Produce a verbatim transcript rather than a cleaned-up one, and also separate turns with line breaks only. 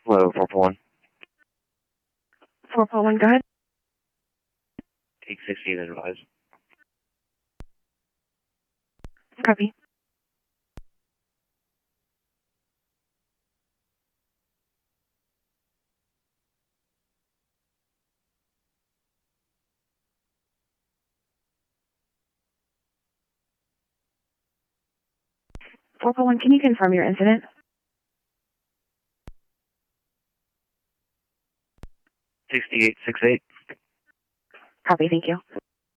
Hello, four four one.
four four one, go ahead.
eight sixteen advise.
Copy. four four one, can you confirm your incident?
sixty-eight sixty-eight.
Copy, thank you.